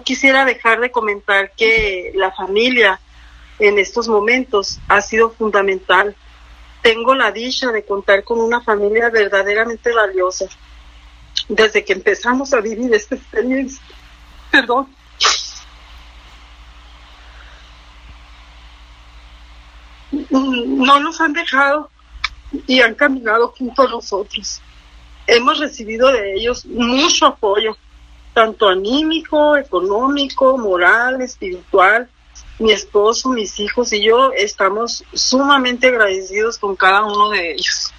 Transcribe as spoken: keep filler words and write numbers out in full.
quisiera dejar de comentar que la familia en estos momentos ha sido fundamental. Tengo la dicha de contar con una familia verdaderamente valiosa. Desde que empezamos a vivir esta experiencia, perdón, no nos han dejado y han caminado junto a nosotros. Hemos recibido de ellos mucho apoyo, tanto anímico, económico, moral, espiritual. Mi esposo, mis hijos y yo estamos sumamente agradecidos con cada uno de ellos.